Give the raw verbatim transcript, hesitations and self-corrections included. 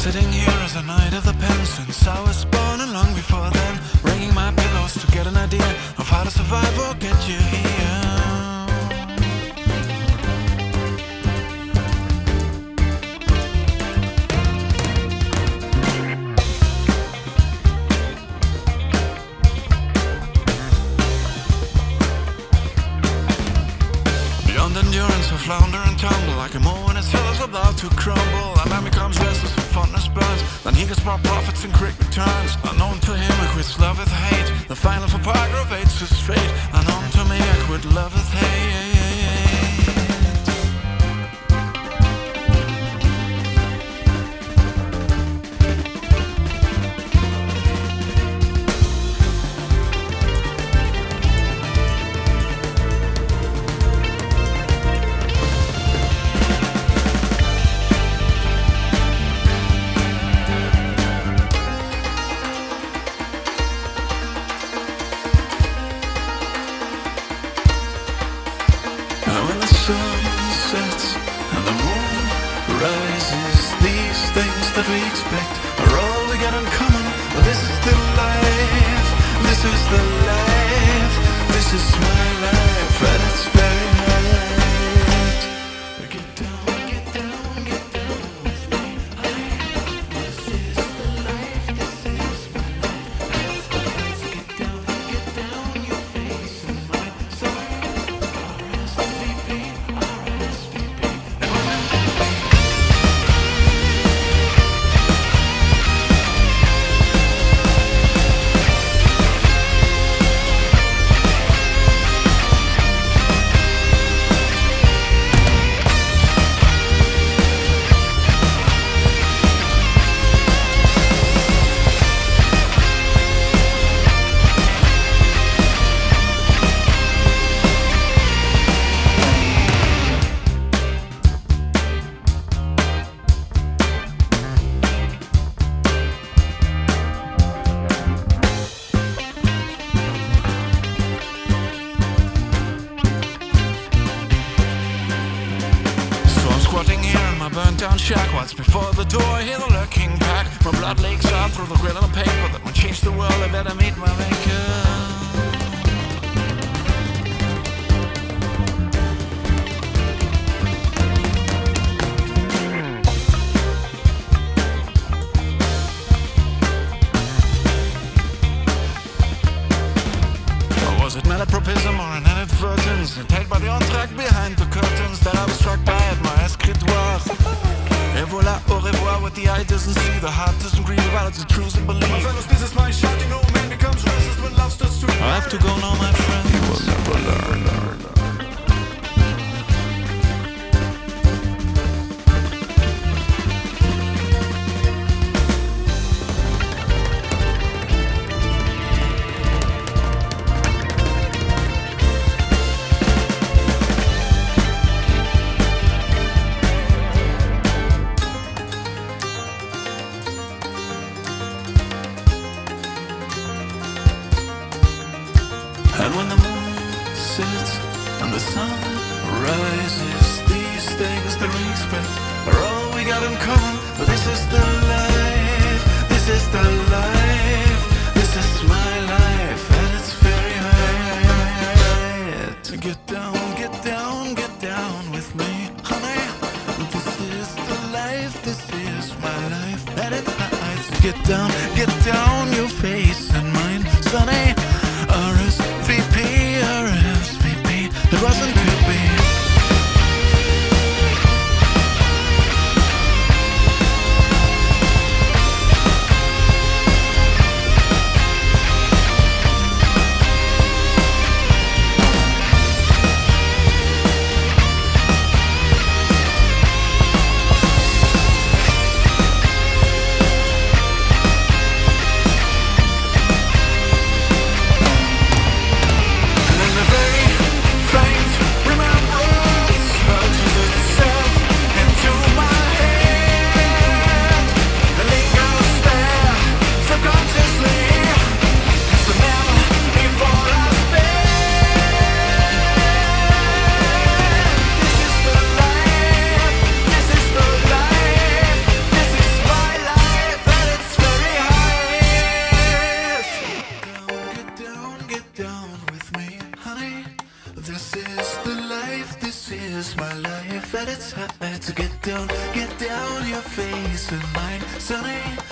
sitting here as a knight of the pen since I was born and long before then, ringing my pillows to get an idea of how to survive or get you here. Beyond endurance, I flounder and tumble like a mole when its hill is about to crumble. A man becomes restless when fondness burns, then he gets more profits and quick returns. Unknown to him, I quit love with hate. The final for paragraph eight's his fate. Unknown to me, I quit love with hate. When the sun sets and the moon rises, these things that we expect are all we got in common. But this is the life, this is the life, this is my life, and it's very right. Get down, get down, get down with me. This is the life, this is my life. Get down, get down, your face and mine. Sorry. Squatting here in my burnt down shack, what's before the door, I hear the lurking pack. My blood leaks out through the grit on the paper that will change the world, I better meet my maker. Was it malapropism or an inadvertence, entailed by the entr'acte behind the curtains, that I was struck by at my escritoire? Et voilà, au revoir, what the eye doesn't see, the heart doesn't grieve about its truths and belief. My fellows, this is my shouting, old man becomes restless when love starts to I have to go now, my friend. You will never learn, learn, learn. And when the moon sets and the sun rises, these things that we expect are all we got in common. But this is the life, this is the life, this is my life, and it's very right. Get down, get down, get down with me, honey. This is the life, this is my life, and it's right. Get down, get down, your face and mine, sonny. R S V P, R S V P, it wasn't to be. Remember get down, get down your face and mine. Sunny